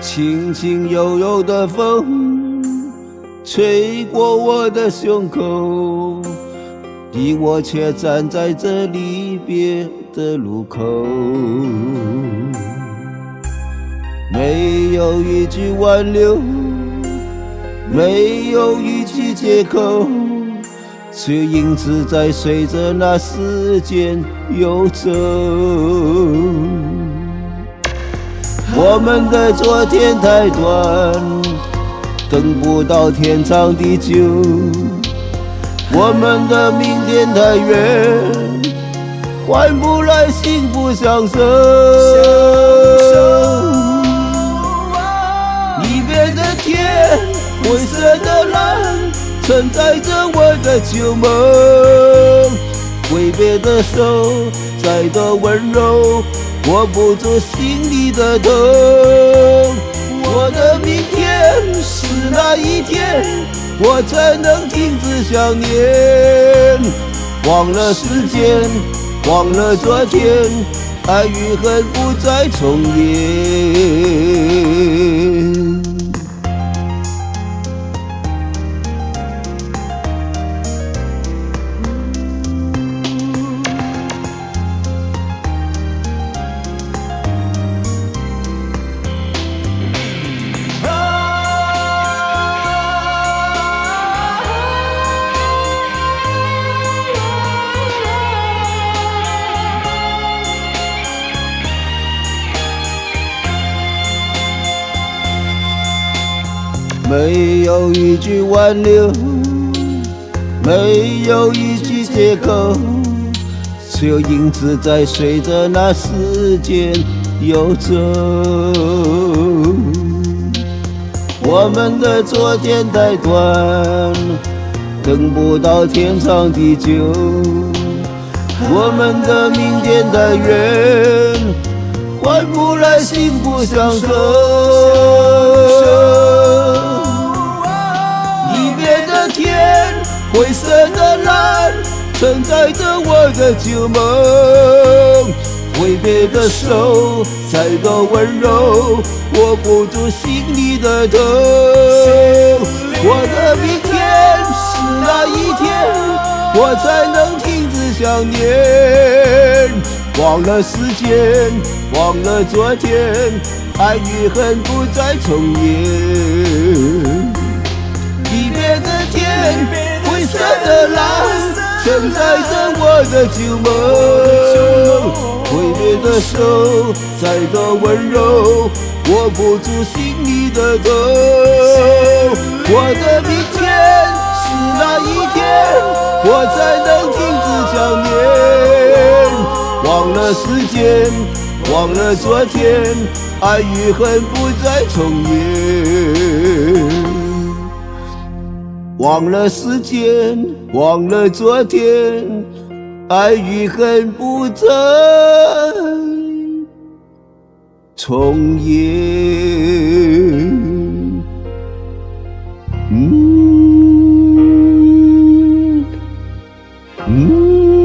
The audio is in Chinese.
轻轻悠悠的风吹过我的胸口，你我却站在这离别的路口。没有一句挽留，没有一句借口，只有影子在随着那时间游走。我们的昨天太短，等不到天长地久，我们的明天太远，换不来幸福相守。离别的天，灰色的蓝，承载着我的旧梦。挥别的手，再多温柔，握不住心里的痛。我的明天是哪一天，我才能停止想念？忘了时间，忘了昨天，爱与恨不再重演。没有一句挽留，没有一句借口，只有影子在随着那时间游走。我们的昨天太短，等不到天长地久，我们的明天太远，换不来幸福相守。天，灰色的蓝，承载着我的旧梦。挥别的手，再多温柔，握不住心里的痛。我的明天是哪一天，我才能停止想念？忘了时间，忘了昨天，爱与恨不再重演。离别的天，灰色的蓝，承载着我的旧梦。挥别的手，再多温柔，握不住心里的痛。我的明天是哪一天，我才能停止想念？忘了时间，忘了昨天，爱与恨不再重演。忘了时间，忘了昨天，爱与恨不再重演。嗯。